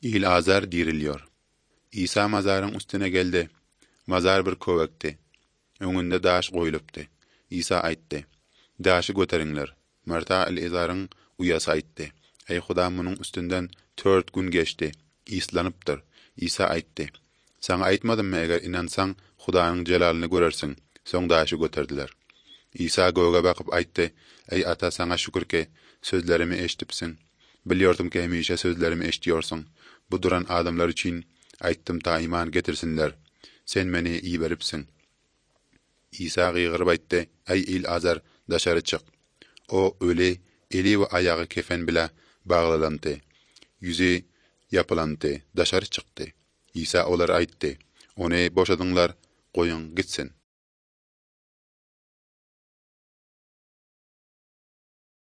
İlazar diriliyor. İsa mazarın üstüne geldi. Mazar bir kövekti. Öňünde daş goýulypdy. İsa aýtdy: "Daşy göteriňler." Marta el-Izar'ın uyasy aýtdy: "Ey Huda, munyň üstünden 4 gün geçdi. İslanypdyr." İsa aýtdy: "Saňa aýtmadymmy, eger inansaň Hudaňyň jelalyny görersiň." Soň daşy göterdiler. İsa göge bakyp aýtdy: "Ey Ata, saňa şükürke sözlerimi eşdipsiň. Bilýordum ki hemişe sözlerimi eşdiýorsyň. Bu duran adamlar üçin aýtdym ta iman getirsinler. Sen meni iyi beripsiň." İsa gyýgyryp aýtdy: "Ey İlazar, daşary çyk." O öli, eli we ayagy kefen bile baglalandy. Yüzi yapylandy, daşary çykdy. İsa olara aýtdy: "Ony boşadyňlar, goýun gitsin."